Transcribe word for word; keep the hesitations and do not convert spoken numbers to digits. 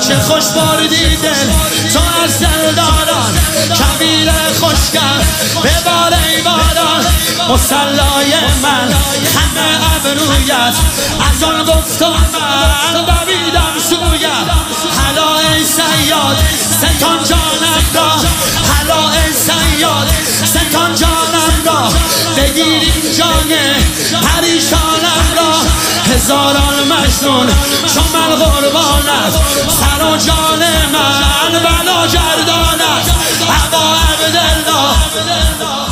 چه خوش بردی دل تو از دلداران، کبیر خوشگل ببار ای باران. مصلای من همه ابرویت، از آن گفتم من دویدم سویت. هلا ای صیاد ستان جانم را، هلا ای صیاد ستان جانم را، بگیریم جان پریشانم را. هزاران مجنون چون من قربانت، سر و جان من بلا گردانت. ابا عبدالله